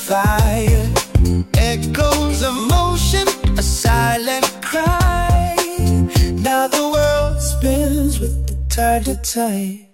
fire. Echoes of motion, a silent cry. Now the world spins with the tide to tide.